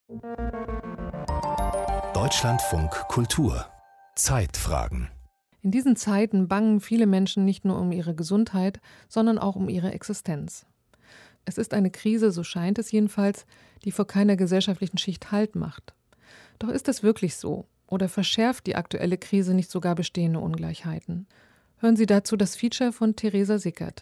Deutschlandfunk Kultur Zeitfragen. In diesen Zeiten bangen viele Menschen nicht nur um ihre Gesundheit, sondern auch um ihre Existenz. Es ist eine Krise, so scheint es jedenfalls, die vor keiner gesellschaftlichen Schicht Halt macht. Doch ist das wirklich so? Oder verschärft die aktuelle Krise nicht sogar bestehende Ungleichheiten? Hören Sie dazu das Feature von Theresa Sickert.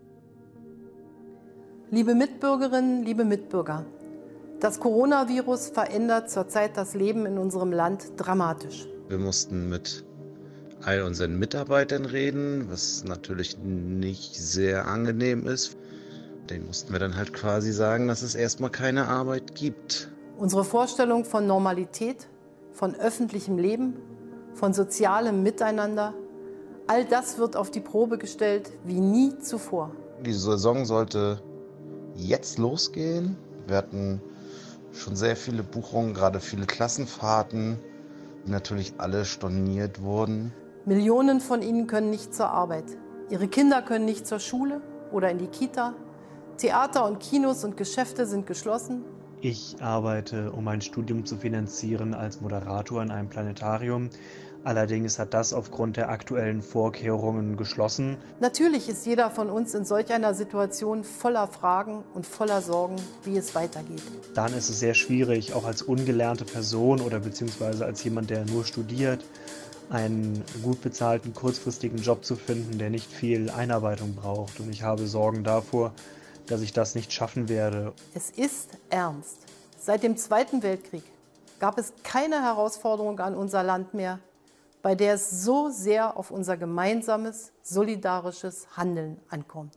Liebe Mitbürgerinnen, liebe Mitbürger, das Coronavirus verändert zurzeit das Leben in unserem Land dramatisch. Wir mussten mit all unseren Mitarbeitern reden, was natürlich nicht sehr angenehm ist. Den mussten wir dann halt quasi sagen, dass es erstmal keine Arbeit gibt. Unsere Vorstellung von Normalität, von öffentlichem Leben, von sozialem Miteinander, all das wird auf die Probe gestellt wie nie zuvor. Die Saison sollte jetzt losgehen. Wir hatten schon sehr viele Buchungen, gerade viele Klassenfahrten, die natürlich alle storniert wurden. Millionen von ihnen können nicht zur Arbeit. Ihre Kinder können nicht zur Schule oder in die Kita. Theater und Kinos und Geschäfte sind geschlossen. Ich arbeite, um mein Studium zu finanzieren, als Moderator in einem Planetarium. Allerdings hat das aufgrund der aktuellen Vorkehrungen geschlossen. Natürlich ist jeder von uns in solch einer Situation voller Fragen und voller Sorgen, wie es weitergeht. Dann ist es sehr schwierig, auch als ungelernte Person oder beziehungsweise als jemand, der nur studiert, einen gut bezahlten, kurzfristigen Job zu finden, der nicht viel Einarbeitung braucht. Und ich habe Sorgen davor, dass ich das nicht schaffen werde. Es ist ernst. Seit dem Zweiten Weltkrieg gab es keine Herausforderung an unser Land mehr, bei der es so sehr auf unser gemeinsames, solidarisches Handeln ankommt.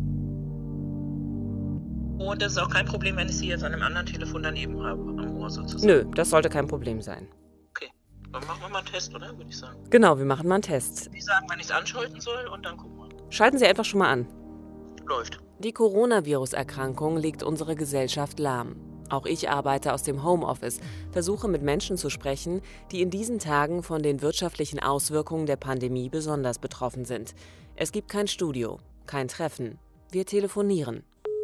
Und das ist auch kein Problem, wenn ich Sie jetzt an einem anderen Telefon daneben habe, am Ohr sozusagen. Nö, das sollte kein Problem sein. Okay, dann machen wir mal einen Test, oder? Würde ich sagen. Genau, wir machen mal einen Test. Sie sagen, wann ich es anschalten soll und dann gucken wir. Schalten Sie einfach schon mal an. Läuft. Die Coronavirus-Erkrankung legt unsere Gesellschaft lahm. Auch ich arbeite aus dem Homeoffice, versuche mit Menschen zu sprechen, die in diesen Tagen von den wirtschaftlichen Auswirkungen der Pandemie besonders betroffen sind. Es gibt kein Studio, kein Treffen. Wir telefonieren.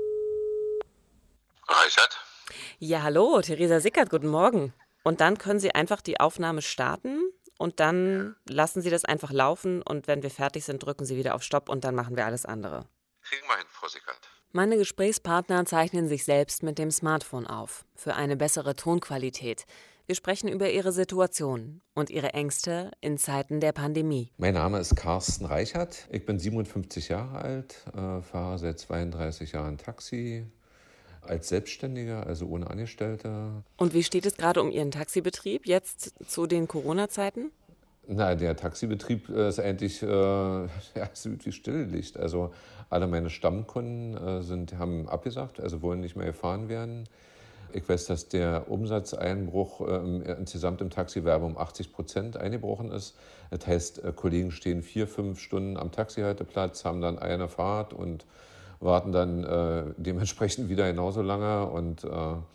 Reichert? Ja, hallo, Theresa Sickert, guten Morgen. Und dann können Sie einfach die Aufnahme starten und dann lassen Sie das einfach laufen und wenn wir fertig sind, drücken Sie wieder auf Stopp und dann machen wir alles andere. Kriegen wir hin, Frau Sickert. Meine Gesprächspartner zeichnen sich selbst mit dem Smartphone auf, für eine bessere Tonqualität. Wir sprechen über ihre Situation und ihre Ängste in Zeiten der Pandemie. Mein Name ist Carsten Reichert. Ich bin 57 Jahre alt, fahre seit 32 Jahren Taxi als Selbstständiger, also ohne Angestellte. Und wie steht es gerade um Ihren Taxibetrieb jetzt zu den Corona-Zeiten? Na, der Taxibetrieb ist eigentlich so wie Stilllicht. Also alle meine Stammkunden haben abgesagt, also wollen nicht mehr gefahren werden. Ich weiß, dass der Umsatzeinbruch insgesamt im Taxigewerbe um 80% eingebrochen ist. Das heißt, Kollegen stehen 4-5 Stunden am Taxihalteplatz, haben dann eine Fahrt und warten dann dementsprechend wieder genauso lange. Und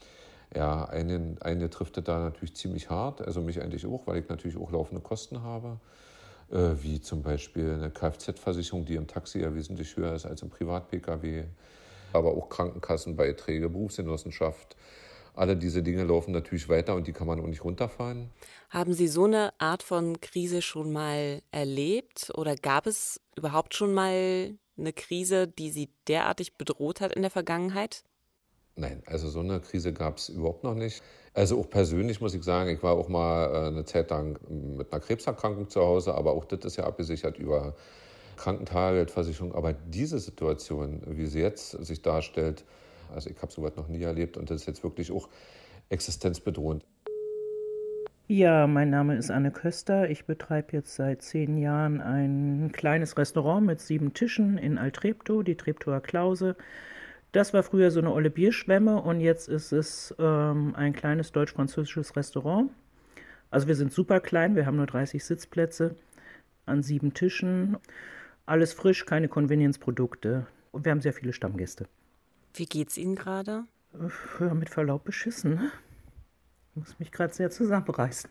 eine trifft das da natürlich ziemlich hart, also mich eigentlich auch, weil ich natürlich auch laufende Kosten habe, wie zum Beispiel eine Kfz-Versicherung, die im Taxi ja wesentlich höher ist als im Privat-Pkw, aber auch Krankenkassenbeiträge, Berufsgenossenschaft. Alle diese Dinge laufen natürlich weiter und die kann man auch nicht runterfahren. Haben Sie so eine Art von Krise schon mal erlebt oder gab es überhaupt schon mal eine Krise, die Sie derartig bedroht hat in der Vergangenheit? Nein, also so eine Krise gab es überhaupt noch nicht. Also auch persönlich muss ich sagen, ich war auch mal eine Zeit lang mit einer Krebserkrankung zu Hause, aber auch das ist ja abgesichert über Krankentagegeldversicherung. Aber diese Situation, wie sie jetzt sich darstellt, also ich habe sowas noch nie erlebt und das ist jetzt wirklich auch existenzbedrohend. Ja, mein Name ist Anne Köster. Ich betreibe jetzt seit 10 Jahren ein kleines Restaurant mit 7 Tischen in Altreptow, die Treptower Klause. Das war früher so eine olle Bierschwemme und jetzt ist es ein kleines deutsch-französisches Restaurant. Also wir sind super klein, wir haben nur 30 Sitzplätze an 7 Tischen. Alles frisch, keine Convenience-Produkte und wir haben sehr viele Stammgäste. Wie geht's Ihnen gerade? Ja, mit Verlaub beschissen, ne? Ich muss mich gerade sehr zusammenreißen.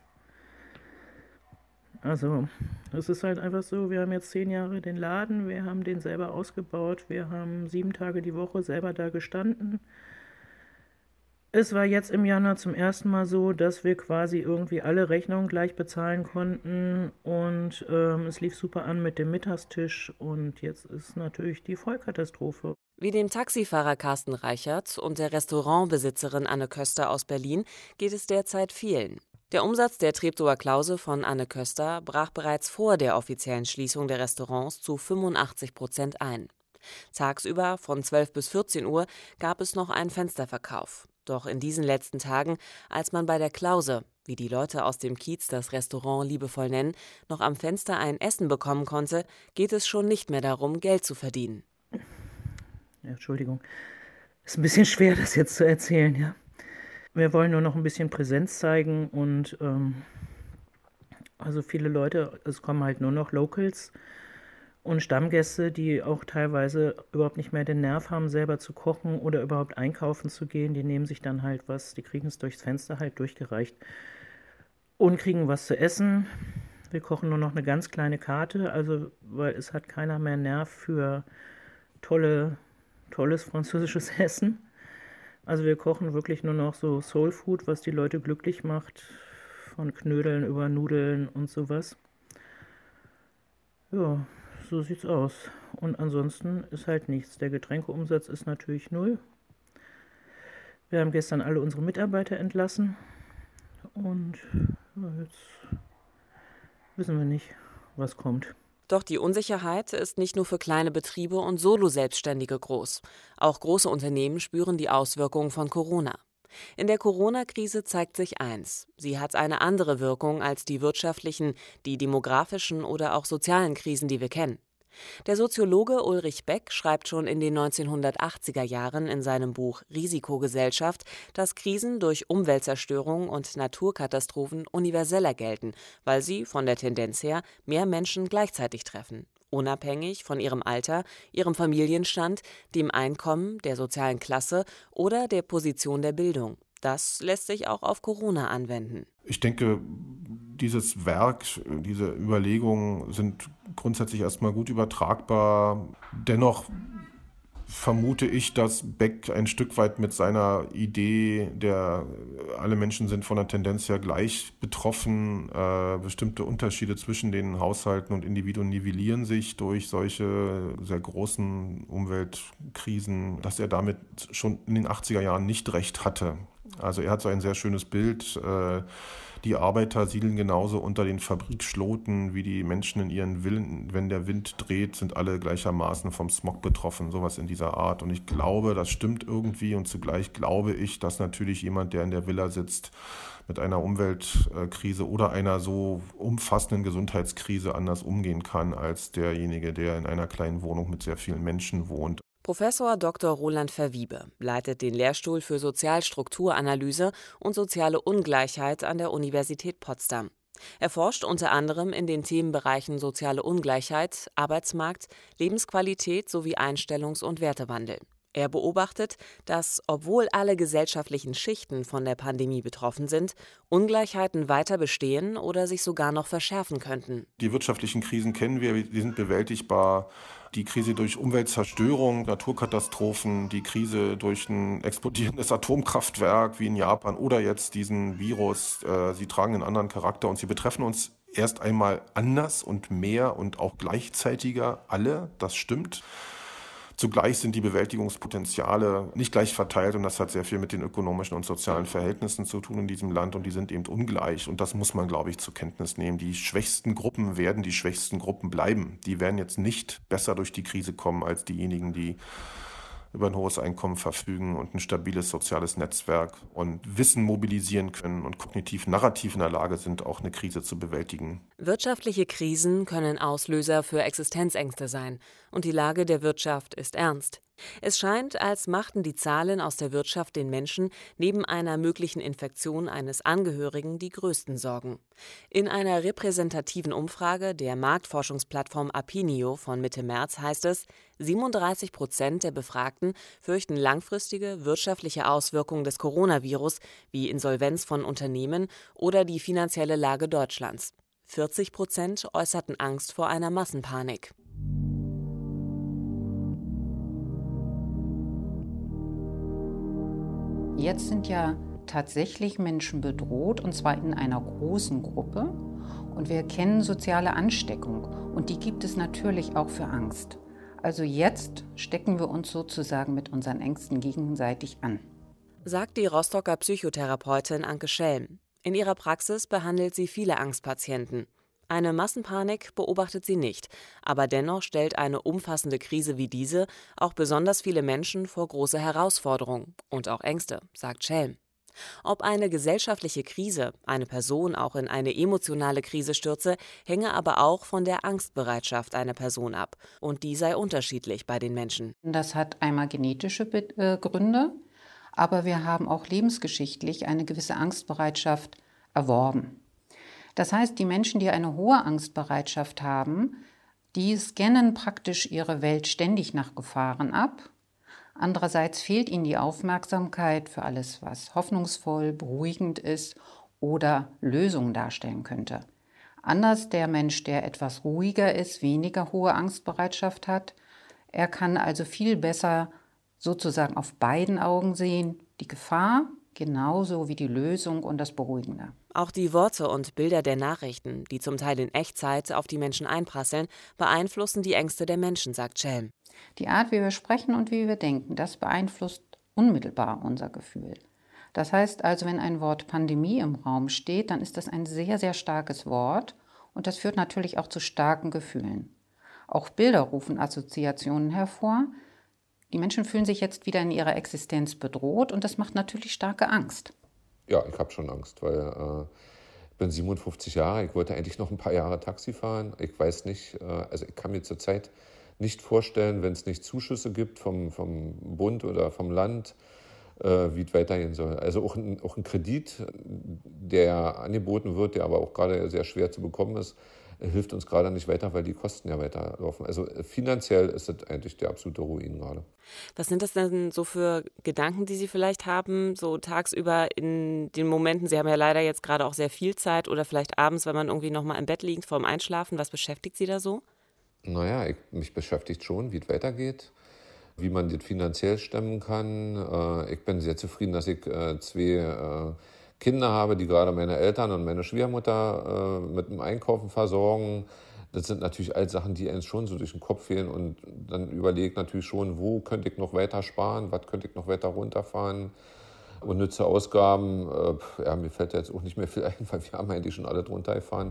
Also, es ist halt einfach so, wir haben jetzt 10 Jahre den Laden, wir haben den selber ausgebaut, wir haben 7 Tage die Woche selber da gestanden. Es war jetzt im Januar zum ersten Mal so, dass wir quasi irgendwie alle Rechnungen gleich bezahlen konnten und es lief super an mit dem Mittagstisch und jetzt ist natürlich die Vollkatastrophe. Wie dem Taxifahrer Carsten Reichert und der Restaurantbesitzerin Anne Köster aus Berlin geht es derzeit vielen. Der Umsatz der Treptower Klause von Anne Köster brach bereits vor der offiziellen Schließung der Restaurants zu 85% ein. Tagsüber von 12 bis 14 Uhr gab es noch einen Fensterverkauf. Doch in diesen letzten Tagen, als man bei der Klause, wie die Leute aus dem Kiez das Restaurant liebevoll nennen, noch am Fenster ein Essen bekommen konnte, geht es schon nicht mehr darum, Geld zu verdienen. Ja, Entschuldigung, ist ein bisschen schwer, das jetzt zu erzählen, ja. Wir wollen nur noch ein bisschen Präsenz zeigen und also viele Leute, es kommen halt nur noch Locals und Stammgäste, die auch teilweise überhaupt nicht mehr den Nerv haben, selber zu kochen oder überhaupt einkaufen zu gehen. Die nehmen sich dann halt was, die kriegen es durchs Fenster halt durchgereicht und kriegen was zu essen. Wir kochen nur noch eine ganz kleine Karte, also weil es hat keiner mehr Nerv für tolles französisches Essen. Also wir kochen wirklich nur noch so Soul Food, was die Leute glücklich macht, von Knödeln über Nudeln und sowas. Ja, so sieht's aus. Und ansonsten ist halt nichts. Der Getränkeumsatz ist natürlich 0. Wir haben gestern alle unsere Mitarbeiter entlassen und ja, jetzt wissen wir nicht, was kommt. Doch die Unsicherheit ist nicht nur für kleine Betriebe und Solo-Selbstständige groß. Auch große Unternehmen spüren die Auswirkungen von Corona. In der Corona-Krise zeigt sich eins: Sie hat eine andere Wirkung als die wirtschaftlichen, die demografischen oder auch sozialen Krisen, die wir kennen. Der Soziologe Ulrich Beck schreibt schon in den 1980er Jahren in seinem Buch Risikogesellschaft, dass Krisen durch Umweltzerstörung und Naturkatastrophen universeller gelten, weil sie von der Tendenz her mehr Menschen gleichzeitig treffen, unabhängig von ihrem Alter, ihrem Familienstand, dem Einkommen, der sozialen Klasse oder der Position der Bildung. Das lässt sich auch auf Corona anwenden. Ich denke, dieses Werk, diese Überlegungen sind grundsätzlich erstmal gut übertragbar. Dennoch vermute ich, dass Beck ein Stück weit mit seiner Idee, alle Menschen sind von der Tendenz her gleich betroffen, bestimmte Unterschiede zwischen den Haushalten und Individuen nivellieren sich durch solche sehr großen Umweltkrisen, dass er damit schon in den 80er Jahren nicht recht hatte. Also er hat so ein sehr schönes Bild. Die Arbeiter siedeln genauso unter den Fabrikschloten wie die Menschen in ihren Villen. Wenn der Wind dreht, sind alle gleichermaßen vom Smog betroffen, sowas in dieser Art. Und ich glaube, das stimmt irgendwie und zugleich glaube ich, dass natürlich jemand, der in der Villa sitzt, mit einer Umweltkrise oder einer so umfassenden Gesundheitskrise anders umgehen kann als derjenige, der in einer kleinen Wohnung mit sehr vielen Menschen wohnt. Professor Dr. Roland Verwiebe leitet den Lehrstuhl für Sozialstrukturanalyse und soziale Ungleichheit an der Universität Potsdam. Er forscht unter anderem in den Themenbereichen soziale Ungleichheit, Arbeitsmarkt, Lebensqualität sowie Einstellungs- und Wertewandel. Er beobachtet, dass, obwohl alle gesellschaftlichen Schichten von der Pandemie betroffen sind, Ungleichheiten weiter bestehen oder sich sogar noch verschärfen könnten. Die wirtschaftlichen Krisen kennen wir, die sind bewältigbar. Die Krise durch Umweltzerstörung, Naturkatastrophen, die Krise durch ein explodierendes Atomkraftwerk wie in Japan oder jetzt diesen Virus, sie tragen einen anderen Charakter und sie betreffen uns erst einmal anders und mehr und auch gleichzeitiger alle, das stimmt. Zugleich sind die Bewältigungspotenziale nicht gleich verteilt und das hat sehr viel mit den ökonomischen und sozialen Verhältnissen zu tun in diesem Land und die sind eben ungleich und das muss man, glaube ich, zur Kenntnis nehmen. Die schwächsten Gruppen werden die schwächsten Gruppen bleiben. Die werden jetzt nicht besser durch die Krise kommen als diejenigen, die über ein hohes Einkommen verfügen und ein stabiles soziales Netzwerk und Wissen mobilisieren können und kognitiv narrativ in der Lage sind, auch eine Krise zu bewältigen. Wirtschaftliche Krisen können Auslöser für Existenzängste sein und die Lage der Wirtschaft ist ernst. Es scheint, als machten die Zahlen aus der Wirtschaft den Menschen neben einer möglichen Infektion eines Angehörigen die größten Sorgen. In einer repräsentativen Umfrage der Marktforschungsplattform Apinio von Mitte März heißt es, 37% der Befragten fürchten langfristige wirtschaftliche Auswirkungen des Coronavirus wie Insolvenz von Unternehmen oder die finanzielle Lage Deutschlands. 40% äußerten Angst vor einer Massenpanik. Jetzt sind ja tatsächlich Menschen bedroht, und zwar in einer großen Gruppe. Und wir kennen soziale Ansteckung und die gibt es natürlich auch für Angst. Also jetzt stecken wir uns sozusagen mit unseren Ängsten gegenseitig an. Sagt die Rostocker Psychotherapeutin Anke Schelm. In ihrer Praxis behandelt sie viele Angstpatienten. Eine Massenpanik beobachtet sie nicht, aber dennoch stellt eine umfassende Krise wie diese auch besonders viele Menschen vor große Herausforderungen und auch Ängste, sagt Schelm. Ob eine gesellschaftliche Krise eine Person auch in eine emotionale Krise stürze, hänge aber auch von der Angstbereitschaft einer Person ab. Und die sei unterschiedlich bei den Menschen. Das hat einmal genetische Gründe, aber wir haben auch lebensgeschichtlich eine gewisse Angstbereitschaft erworben. Das heißt, die Menschen, die eine hohe Angstbereitschaft haben, die scannen praktisch ihre Welt ständig nach Gefahren ab. Andererseits fehlt ihnen die Aufmerksamkeit für alles, was hoffnungsvoll, beruhigend ist oder Lösungen darstellen könnte. Anders der Mensch, der etwas ruhiger ist, weniger hohe Angstbereitschaft hat. Er kann also viel besser sozusagen auf beiden Augen sehen, die Gefahr genauso wie die Lösung und das Beruhigende. Auch die Worte und Bilder der Nachrichten, die zum Teil in Echtzeit auf die Menschen einprasseln, beeinflussen die Ängste der Menschen, sagt Schelm. Die Art, wie wir sprechen und wie wir denken, das beeinflusst unmittelbar unser Gefühl. Das heißt also, wenn ein Wort Pandemie im Raum steht, dann ist das ein sehr, sehr starkes Wort und das führt natürlich auch zu starken Gefühlen. Auch Bilder rufen Assoziationen hervor. Die Menschen fühlen sich jetzt wieder in ihrer Existenz bedroht und das macht natürlich starke Angst. Ja, ich habe schon Angst, weil ich bin 57 Jahre, ich wollte eigentlich noch ein paar Jahre Taxi fahren. Ich weiß nicht, also ich kann mir zurzeit nicht vorstellen, wenn es nicht Zuschüsse gibt vom Bund oder vom Land, wie es weitergehen soll. Also auch ein Kredit, der angeboten wird, der aber auch gerade sehr schwer zu bekommen ist, hilft uns gerade nicht weiter, weil die Kosten ja weiterlaufen. Also finanziell ist das eigentlich der absolute Ruin gerade. Was sind das denn so für Gedanken, die Sie vielleicht haben, so tagsüber in den Momenten? Sie haben ja leider jetzt gerade auch sehr viel Zeit oder vielleicht abends, wenn man irgendwie noch mal im Bett liegt vorm Einschlafen. Was beschäftigt Sie da so? Naja, mich beschäftigt schon, wie es weitergeht, wie man das finanziell stemmen kann. Ich bin sehr zufrieden, dass ich 2 Kinder habe, die gerade meine Eltern und meine Schwiegermutter mit dem Einkaufen versorgen. Das sind natürlich all Sachen, die einem schon so durch den Kopf gehen und dann überlege natürlich schon, wo könnte ich noch weiter sparen, was könnte ich noch weiter runterfahren. Unnütze Ausgaben, mir fällt jetzt auch nicht mehr viel ein, weil wir haben eigentlich schon alle drunter gefahren.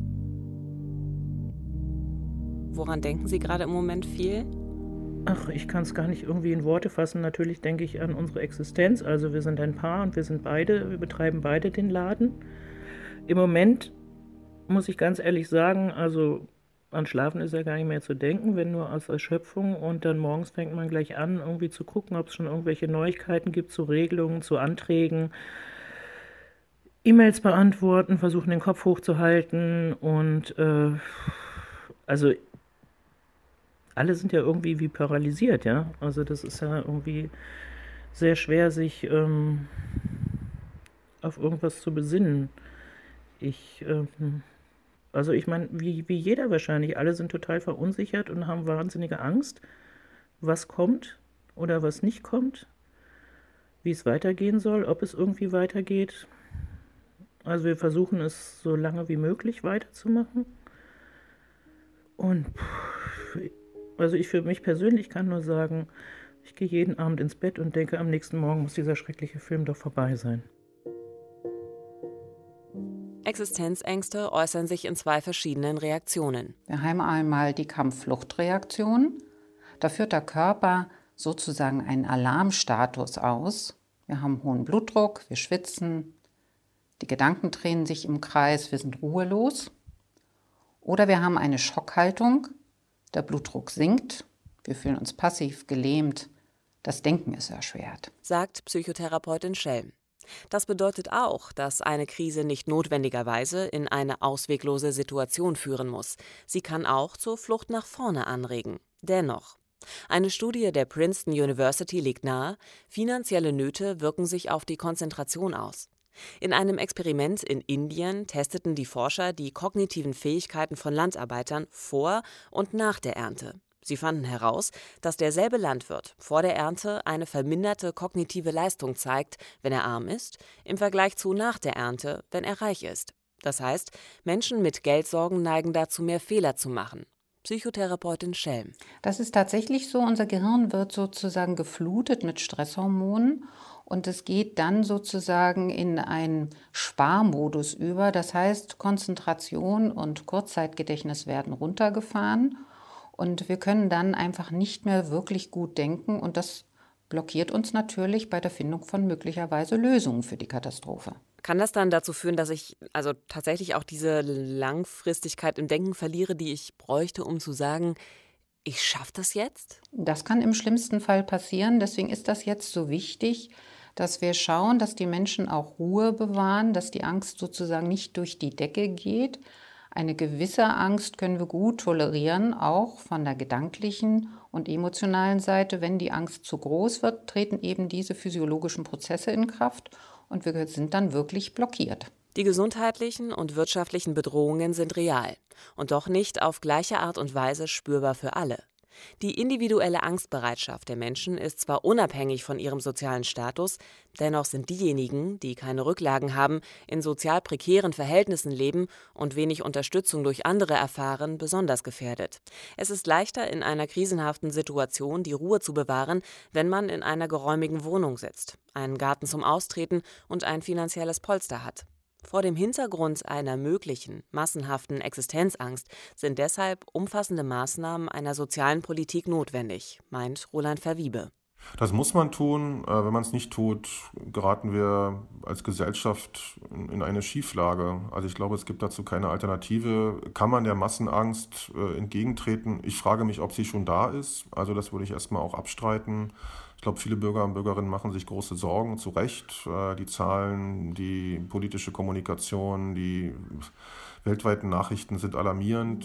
Woran denken Sie gerade im Moment viel? Ach, ich kann es gar nicht irgendwie in Worte fassen. Natürlich denke ich an unsere Existenz. Also wir sind ein Paar und wir betreiben beide den Laden. Im Moment muss ich ganz ehrlich sagen, also an Schlafen ist ja gar nicht mehr zu denken, wenn nur aus Erschöpfung. Und dann morgens fängt man gleich an, irgendwie zu gucken, ob es schon irgendwelche Neuigkeiten gibt zu Regelungen, zu Anträgen. E-Mails beantworten, versuchen den Kopf hochzuhalten und also alle sind ja irgendwie wie paralysiert, ja. Also das ist ja irgendwie sehr schwer, sich auf irgendwas zu besinnen. Ich meine, wie jeder wahrscheinlich, alle sind total verunsichert und haben wahnsinnige Angst, was kommt oder was nicht kommt, wie es weitergehen soll, ob es irgendwie weitergeht. Also wir versuchen es so lange wie möglich weiterzumachen. Und also ich für mich persönlich kann nur sagen, ich gehe jeden Abend ins Bett und denke, am nächsten Morgen muss dieser schreckliche Film doch vorbei sein. Existenzängste äußern sich in 2 verschiedenen Reaktionen. Wir haben einmal die Kampf-Flucht-Reaktion. Da führt der Körper sozusagen einen Alarmstatus aus. Wir haben hohen Blutdruck, wir schwitzen, die Gedanken drehen sich im Kreis, wir sind ruhelos. Oder wir haben eine Schockhaltung. Der Blutdruck sinkt, wir fühlen uns passiv, gelähmt, das Denken ist erschwert. Sagt Psychotherapeutin Schelm. Das bedeutet auch, dass eine Krise nicht notwendigerweise in eine ausweglose Situation führen muss. Sie kann auch zur Flucht nach vorne anregen. Dennoch. Eine Studie der Princeton University legt nahe, finanzielle Nöte wirken sich auf die Konzentration aus. In einem Experiment in Indien testeten die Forscher die kognitiven Fähigkeiten von Landarbeitern vor und nach der Ernte. Sie fanden heraus, dass derselbe Landwirt vor der Ernte eine verminderte kognitive Leistung zeigt, wenn er arm ist, im Vergleich zu nach der Ernte, wenn er reich ist. Das heißt, Menschen mit Geldsorgen neigen dazu, mehr Fehler zu machen. Psychotherapeutin Schelm. Das ist tatsächlich so. Unser Gehirn wird sozusagen geflutet mit Stresshormonen und es geht dann sozusagen in einen Sparmodus über. Das heißt, Konzentration und Kurzzeitgedächtnis werden runtergefahren und wir können dann einfach nicht mehr wirklich gut denken und das blockiert uns natürlich bei der Findung von möglicherweise Lösungen für die Katastrophe. Kann das dann dazu führen, dass ich also tatsächlich auch diese Langfristigkeit im Denken verliere, die ich bräuchte, um zu sagen, ich schaffe das jetzt? Das kann im schlimmsten Fall passieren. Deswegen ist das jetzt so wichtig, dass wir schauen, dass die Menschen auch Ruhe bewahren, dass die Angst sozusagen nicht durch die Decke geht. Eine gewisse Angst können wir gut tolerieren, auch von der gedanklichen und emotionalen Seite. Wenn die Angst zu groß wird, treten eben diese physiologischen Prozesse in Kraft und wir sind dann wirklich blockiert. Die gesundheitlichen und wirtschaftlichen Bedrohungen sind real und doch nicht auf gleiche Art und Weise spürbar für alle. Die individuelle Angstbereitschaft der Menschen ist zwar unabhängig von ihrem sozialen Status, dennoch sind diejenigen, die keine Rücklagen haben, in sozial prekären Verhältnissen leben und wenig Unterstützung durch andere erfahren, besonders gefährdet. Es ist leichter, in einer krisenhaften Situation die Ruhe zu bewahren, wenn man in einer geräumigen Wohnung sitzt, einen Garten zum Austreten und ein finanzielles Polster hat. Vor dem Hintergrund einer möglichen, massenhaften Existenzangst sind deshalb umfassende Maßnahmen einer sozialen Politik notwendig, meint Roland Verwiebe. Das muss man tun. Wenn man es nicht tut, geraten wir als Gesellschaft in eine Schieflage. Also ich glaube, es gibt dazu keine Alternative. Kann man der Massenangst entgegentreten? Ich frage mich, ob sie schon da ist. Also das würde ich erstmal auch abstreiten. Ich glaube, viele Bürger und Bürgerinnen machen sich große Sorgen, zu Recht. Die Zahlen, die politische Kommunikation, die weltweiten Nachrichten sind alarmierend.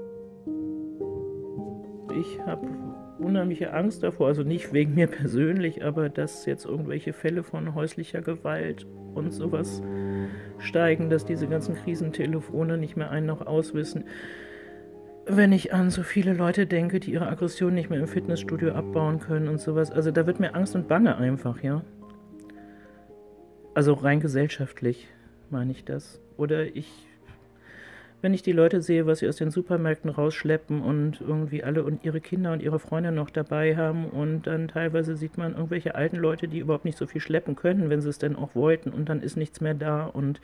Ich habe unheimliche Angst davor, also nicht wegen mir persönlich, aber dass jetzt irgendwelche Fälle von häuslicher Gewalt und sowas steigen, dass diese ganzen Krisentelefone nicht mehr ein- noch auswissen. Wenn ich an so viele Leute denke, die ihre Aggression nicht mehr im Fitnessstudio abbauen können und sowas, also da wird mir Angst und Bange einfach, ja. Also rein gesellschaftlich meine ich das. Oder wenn ich die Leute sehe, was sie aus den Supermärkten rausschleppen und irgendwie alle und ihre Kinder und ihre Freunde noch dabei haben und dann teilweise sieht man irgendwelche alten Leute, die überhaupt nicht so viel schleppen können, wenn sie es denn auch wollten und dann ist nichts mehr da und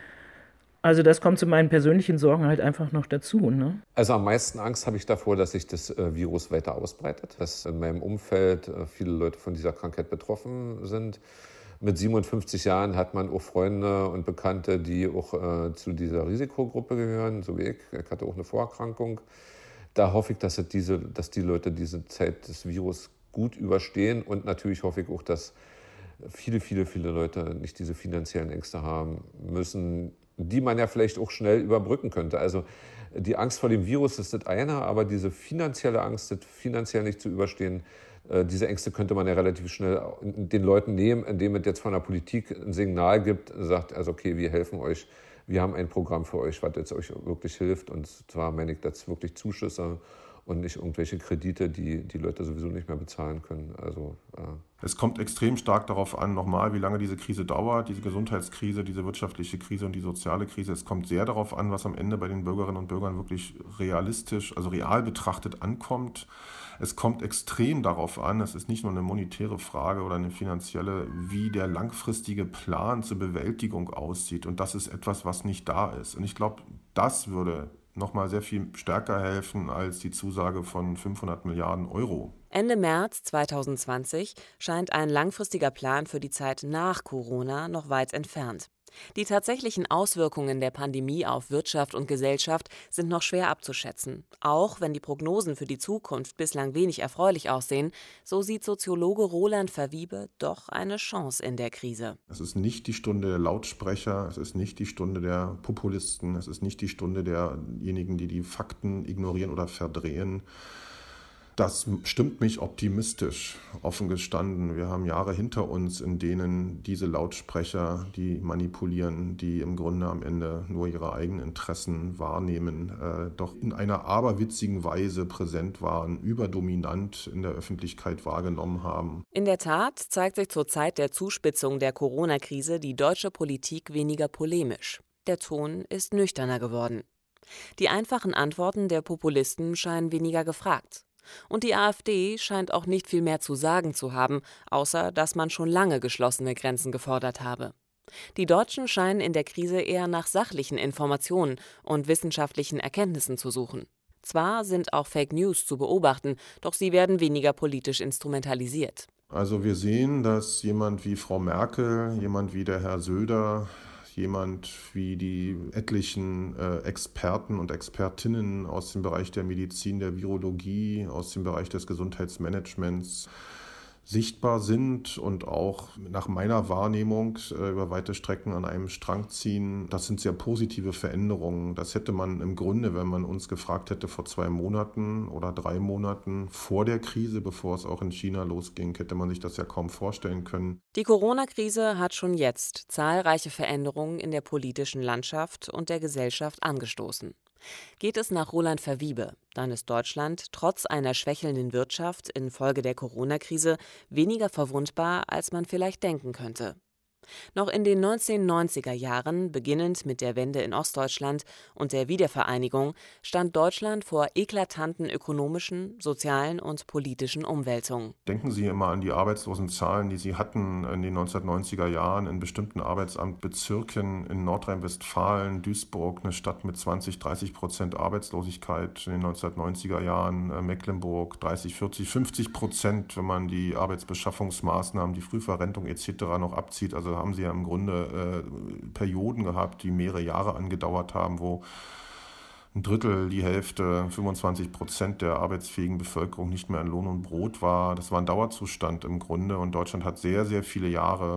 also das kommt zu meinen persönlichen Sorgen halt einfach noch dazu, ne? Also am meisten Angst habe ich davor, dass sich das Virus weiter ausbreitet, dass in meinem Umfeld viele Leute von dieser Krankheit betroffen sind. Mit 57 Jahren hat man auch Freunde und Bekannte, die auch zu dieser Risikogruppe gehören, so wie ich. Ich hatte auch eine Vorerkrankung. Da hoffe ich, dass die Leute diese Zeit des Virus gut überstehen. Und natürlich hoffe ich auch, dass viele Leute nicht diese finanziellen Ängste haben müssen, die man ja vielleicht auch schnell überbrücken könnte. Also die Angst vor dem Virus ist das eine, aber diese finanzielle Angst, das finanziell nicht zu überstehen, diese Ängste könnte man ja relativ schnell den Leuten nehmen, indem es jetzt von der Politik ein Signal gibt, sagt, also okay, wir helfen euch, wir haben ein Programm für euch, was jetzt euch wirklich hilft. Und zwar meine ich das wirklich Zuschüsse und nicht irgendwelche Kredite, die Leute sowieso nicht mehr bezahlen können. Also, Es kommt extrem stark darauf an, nochmal, wie lange diese Krise dauert, diese Gesundheitskrise, diese wirtschaftliche Krise und die soziale Krise. Es kommt sehr darauf an, was am Ende bei den Bürgerinnen und Bürgern wirklich realistisch, also real betrachtet ankommt. Es kommt extrem darauf an, es ist nicht nur eine monetäre Frage oder eine finanzielle, wie der langfristige Plan zur Bewältigung aussieht. Und das ist etwas, was nicht da ist. Und ich glaube, das würde nochmal sehr viel stärker helfen als die Zusage von 500 Milliarden Euro. Ende März 2020 scheint ein langfristiger Plan für die Zeit nach Corona noch weit entfernt. Die tatsächlichen Auswirkungen der Pandemie auf Wirtschaft und Gesellschaft sind noch schwer abzuschätzen. Auch wenn die Prognosen für die Zukunft bislang wenig erfreulich aussehen, so sieht Soziologe Roland Verwiebe doch eine Chance in der Krise. Es ist nicht die Stunde der Lautsprecher, es ist nicht die Stunde der Populisten, es ist nicht die Stunde derjenigen, die die Fakten ignorieren oder verdrehen. Das stimmt mich optimistisch, offen gestanden. Wir haben Jahre hinter uns, in denen diese Lautsprecher, die manipulieren, die im Grunde am Ende nur ihre eigenen Interessen wahrnehmen, doch in einer aberwitzigen Weise präsent waren, überdominant in der Öffentlichkeit wahrgenommen haben. In der Tat zeigt sich zur Zeit der Zuspitzung der Corona-Krise die deutsche Politik weniger polemisch. Der Ton ist nüchterner geworden. Die einfachen Antworten der Populisten scheinen weniger gefragt. Und die AfD scheint auch nicht viel mehr zu sagen zu haben, außer dass man schon lange geschlossene Grenzen gefordert habe. Die Deutschen scheinen in der Krise eher nach sachlichen Informationen und wissenschaftlichen Erkenntnissen zu suchen. Zwar sind auch Fake News zu beobachten, doch sie werden weniger politisch instrumentalisiert. Also wir sehen, dass jemand wie Frau Merkel, jemand wie der Herr Söder, jemand wie die etlichen Experten und Expertinnen aus dem Bereich der Medizin, der Virologie, aus dem Bereich des Gesundheitsmanagements sichtbar sind und auch nach meiner Wahrnehmung über weite Strecken an einem Strang ziehen. Das sind sehr positive Veränderungen. Das hätte man im Grunde, wenn man uns gefragt hätte vor 2 Monaten oder 3 Monaten vor der Krise, bevor es auch in China losging, hätte man sich das ja kaum vorstellen können. Die Corona-Krise hat schon jetzt zahlreiche Veränderungen in der politischen Landschaft und der Gesellschaft angestoßen. Geht es nach Roland Verwiebe, dann ist Deutschland trotz einer schwächelnden Wirtschaft infolge der Corona-Krise weniger verwundbar, als man vielleicht denken könnte. Noch in den 1990er Jahren, beginnend mit der Wende in Ostdeutschland und der Wiedervereinigung, stand Deutschland vor eklatanten ökonomischen, sozialen und politischen Umwälzungen. Denken Sie immer an die Arbeitslosenzahlen, die Sie hatten in den 1990er Jahren in bestimmten Arbeitsamtbezirken in Nordrhein-Westfalen, Duisburg, eine Stadt mit 20-30% Arbeitslosigkeit in den 1990er Jahren, Mecklenburg 30-40-50%, wenn man die Arbeitsbeschaffungsmaßnahmen, die Frühverrentung etc. noch abzieht. Also haben sie ja im Grunde Perioden gehabt, die mehrere Jahre angedauert haben, wo ein Drittel, die Hälfte, 25% der arbeitsfähigen Bevölkerung nicht mehr an Lohn und Brot war. Das war ein Dauerzustand im Grunde und Deutschland hat sehr, sehr viele Jahre,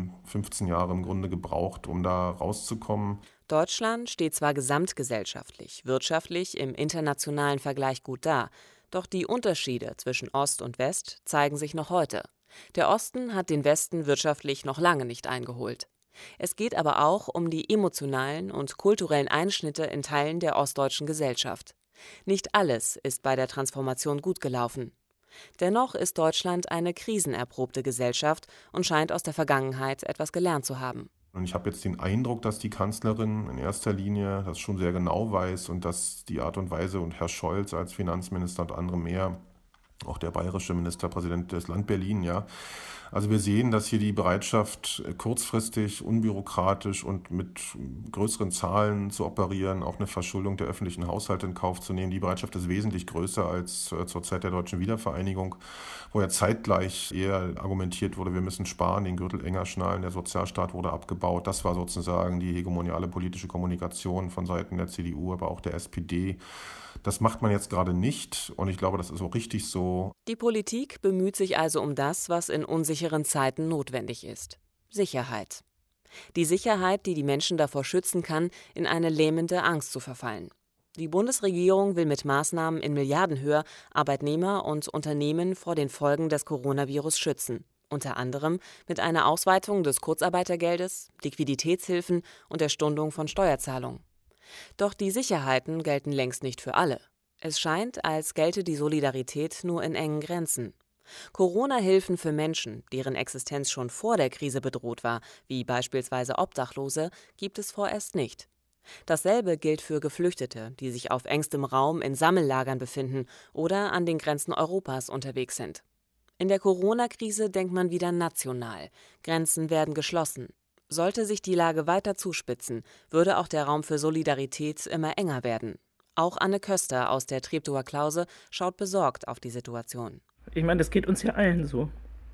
15 Jahre im Grunde gebraucht, um da rauszukommen. Deutschland steht zwar gesamtgesellschaftlich, wirtschaftlich im internationalen Vergleich gut da, doch die Unterschiede zwischen Ost und West zeigen sich noch heute. Der Osten hat den Westen wirtschaftlich noch lange nicht eingeholt. Es geht aber auch um die emotionalen und kulturellen Einschnitte in Teilen der ostdeutschen Gesellschaft. Nicht alles ist bei der Transformation gut gelaufen. Dennoch ist Deutschland eine krisenerprobte Gesellschaft und scheint aus der Vergangenheit etwas gelernt zu haben. Und ich habe jetzt den Eindruck, dass die Kanzlerin in erster Linie das schon sehr genau weiß und dass die Art und Weise und Herr Scholz als Finanzminister und andere mehr, auch der bayerische Ministerpräsident des Land Berlin, ja. Also wir sehen, dass hier die Bereitschaft, kurzfristig, unbürokratisch und mit größeren Zahlen zu operieren, auch eine Verschuldung der öffentlichen Haushalte in Kauf zu nehmen, die Bereitschaft ist wesentlich größer als zur Zeit der deutschen Wiedervereinigung, wo ja zeitgleich eher argumentiert wurde, wir müssen sparen, den Gürtel enger schnallen, der Sozialstaat wurde abgebaut. Das war sozusagen die hegemoniale politische Kommunikation von Seiten der CDU, aber auch der SPD. Das macht man jetzt gerade nicht und ich glaube, das ist auch richtig so. Die Politik bemüht sich also um das, was in unsicheren Zeiten notwendig ist: Sicherheit. Die Sicherheit, die die Menschen davor schützen kann, in eine lähmende Angst zu verfallen. Die Bundesregierung will mit Maßnahmen in Milliardenhöhe Arbeitnehmer und Unternehmen vor den Folgen des Coronavirus schützen. Unter anderem mit einer Ausweitung des Kurzarbeitergeldes, Liquiditätshilfen und der Stundung von Steuerzahlungen. Doch die Sicherheiten gelten längst nicht für alle. Es scheint, als gelte die Solidarität nur in engen Grenzen. Corona-Hilfen für Menschen, deren Existenz schon vor der Krise bedroht war, wie beispielsweise Obdachlose, gibt es vorerst nicht. Dasselbe gilt für Geflüchtete, die sich auf engstem Raum in Sammellagern befinden oder an den Grenzen Europas unterwegs sind. In der Corona-Krise denkt man wieder national. Grenzen werden geschlossen. Sollte sich die Lage weiter zuspitzen, würde auch der Raum für Solidarität immer enger werden. Auch Anne Köster aus der Treptower Klause schaut besorgt auf die Situation. Ich meine, das geht uns ja allen so,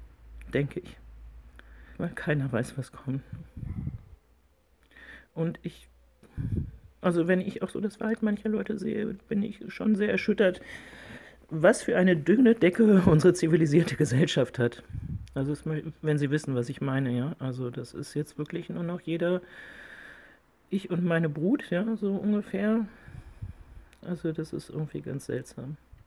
denke ich. Weil keiner weiß, was kommt. Und also wenn ich auch so das Verhalten mancher Leute sehe, bin ich schon sehr erschüttert, was für eine dünne Decke unsere zivilisierte Gesellschaft hat. Also wenn Sie wissen, was ich meine, ja. Also das ist jetzt wirklich nur noch jeder, ich und meine Brut, ja, so ungefähr. Also das ist irgendwie ganz seltsam.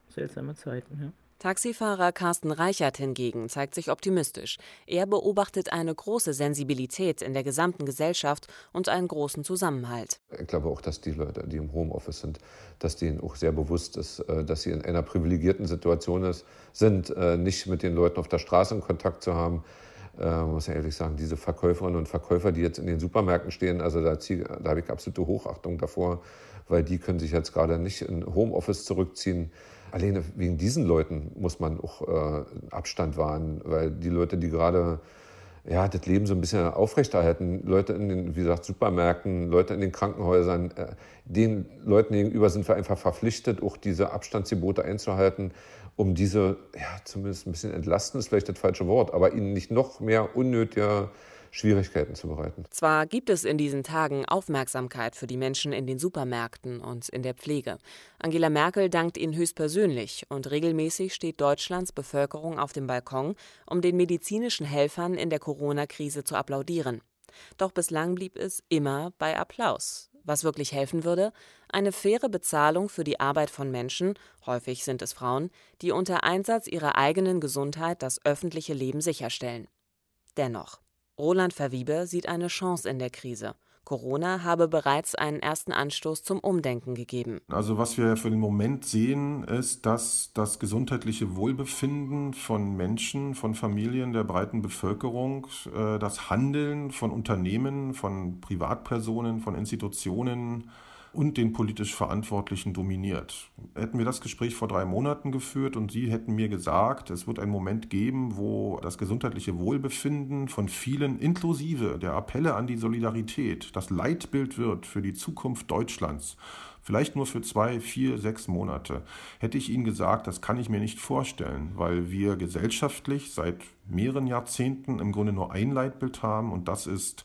seltsame Zeiten, ja. Taxifahrer Carsten Reichert hingegen zeigt sich optimistisch. Er beobachtet eine große Sensibilität in der gesamten Gesellschaft und einen großen Zusammenhalt. Ich glaube auch, dass die Leute, die im Homeoffice sind, dass denen auch sehr bewusst ist, dass sie in einer privilegierten Situation sind, nicht mit den Leuten auf der Straße in Kontakt zu haben. Muss ja ehrlich sagen, diese Verkäuferinnen und Verkäufer, die jetzt in den Supermärkten stehen, also da habe ich absolute Hochachtung davor, weil die können sich jetzt gerade nicht in Homeoffice zurückziehen. Alleine wegen diesen Leuten muss man auch Abstand wahren, weil die Leute, die gerade das Leben so ein bisschen aufrechterhalten, Leute in den, wie gesagt, Supermärkten, Leute in den Krankenhäusern, den Leuten gegenüber sind wir einfach verpflichtet, auch diese Abstandsgebote einzuhalten, um diese, zumindest ein bisschen entlasten, ist vielleicht das falsche Wort, aber ihnen nicht noch mehr unnötige Schwierigkeiten zu bereiten. Zwar gibt es in diesen Tagen Aufmerksamkeit für die Menschen in den Supermärkten und in der Pflege. Angela Merkel dankt ihnen höchstpersönlich und regelmäßig steht Deutschlands Bevölkerung auf dem Balkon, um den medizinischen Helfern in der Corona-Krise zu applaudieren. Doch bislang blieb es immer bei Applaus. Was wirklich helfen würde? Eine faire Bezahlung für die Arbeit von Menschen, häufig sind es Frauen, die unter Einsatz ihrer eigenen Gesundheit das öffentliche Leben sicherstellen. Dennoch. Roland Verwiebe sieht eine Chance in der Krise. Corona habe bereits einen ersten Anstoß zum Umdenken gegeben. Also was wir für den Moment sehen, ist, dass das gesundheitliche Wohlbefinden von Menschen, von Familien der breiten Bevölkerung, das Handeln von Unternehmen, von Privatpersonen, von Institutionen und den politisch Verantwortlichen dominiert. Hätten wir das Gespräch vor 3 Monaten geführt und Sie hätten mir gesagt, es wird einen Moment geben, wo das gesundheitliche Wohlbefinden von vielen, inklusive der Appelle an die Solidarität, das Leitbild wird für die Zukunft Deutschlands, vielleicht nur für 2, 4, 6 Monate, hätte ich Ihnen gesagt, das kann ich mir nicht vorstellen, weil wir gesellschaftlich seit mehreren Jahrzehnten im Grunde nur ein Leitbild haben und das ist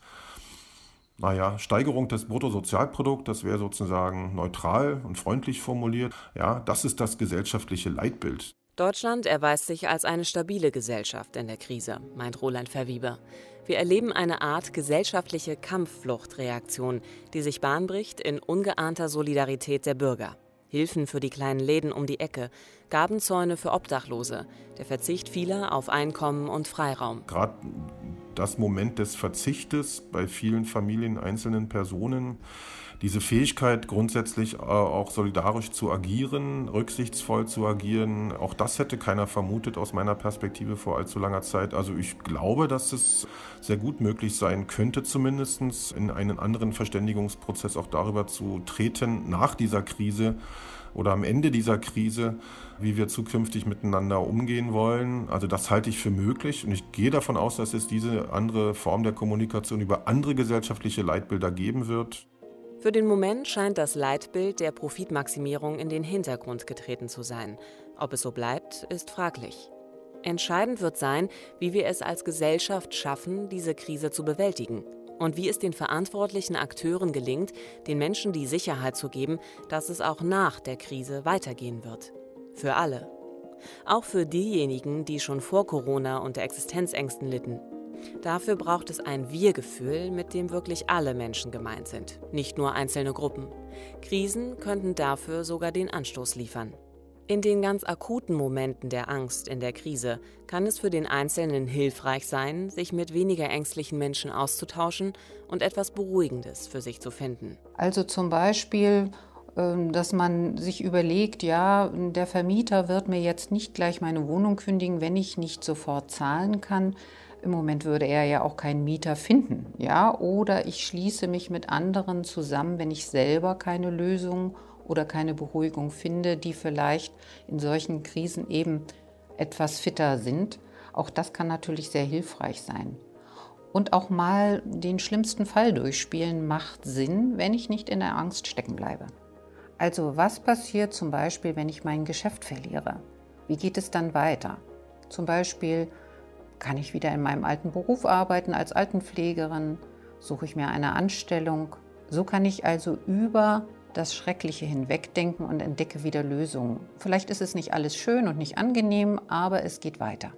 Steigerung des Bruttosozialprodukts, das wäre sozusagen neutral und freundlich formuliert. Ja, das ist das gesellschaftliche Leitbild. Deutschland erweist sich als eine stabile Gesellschaft in der Krise, meint Roland Verwiebe. Wir erleben eine Art gesellschaftliche Kampffluchtreaktion, die sich Bahn bricht in ungeahnter Solidarität der Bürger. Hilfen für die kleinen Läden um die Ecke, Gabenzäune für Obdachlose, der Verzicht vieler auf Einkommen und Freiraum. Gerade das Moment des Verzichtes bei vielen Familien, einzelnen Personen, diese Fähigkeit grundsätzlich auch solidarisch zu agieren, rücksichtsvoll zu agieren, auch das hätte keiner vermutet aus meiner Perspektive vor allzu langer Zeit. Also ich glaube, dass es sehr gut möglich sein könnte, zumindest in einen anderen Verständigungsprozess auch darüber zu treten, nach dieser Krise oder am Ende dieser Krise, wie wir zukünftig miteinander umgehen wollen. Also das halte ich für möglich und ich gehe davon aus, dass es diese andere Form der Kommunikation über andere gesellschaftliche Leitbilder geben wird. Für den Moment scheint das Leitbild der Profitmaximierung in den Hintergrund getreten zu sein. Ob es so bleibt, ist fraglich. Entscheidend wird sein, wie wir es als Gesellschaft schaffen, diese Krise zu bewältigen. Und wie es den verantwortlichen Akteuren gelingt, den Menschen die Sicherheit zu geben, dass es auch nach der Krise weitergehen wird. Für alle. Auch für diejenigen, die schon vor Corona unter Existenzängsten litten. Dafür braucht es ein Wir-Gefühl, mit dem wirklich alle Menschen gemeint sind, nicht nur einzelne Gruppen. Krisen könnten dafür sogar den Anstoß liefern. In den ganz akuten Momenten der Angst in der Krise kann es für den Einzelnen hilfreich sein, sich mit weniger ängstlichen Menschen auszutauschen und etwas Beruhigendes für sich zu finden. Also zum Beispiel, dass man sich überlegt, ja, der Vermieter wird mir jetzt nicht gleich meine Wohnung kündigen, wenn ich nicht sofort zahlen kann. Im Moment würde er ja auch keinen Mieter finden, ja? Oder ich schließe mich mit anderen zusammen, wenn ich selber keine Lösung oder keine Beruhigung finde, die vielleicht in solchen Krisen eben etwas fitter sind. Auch das kann natürlich sehr hilfreich sein. Und auch mal den schlimmsten Fall durchspielen macht Sinn, wenn ich nicht in der Angst stecken bleibe. Also was passiert zum Beispiel, wenn ich mein Geschäft verliere? Wie geht es dann weiter? Zum Beispiel, kann ich wieder in meinem alten Beruf arbeiten als Altenpflegerin? Suche ich mir eine Anstellung? So kann ich also über das Schreckliche hinwegdenken und entdecke wieder Lösungen. Vielleicht ist es nicht alles schön und nicht angenehm, aber es geht weiter.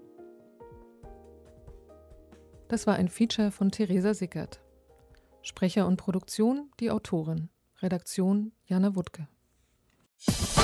Das war ein Feature von Theresa Sickert. Sprecher und Produktion die Autorin. Redaktion Jana Wuttke.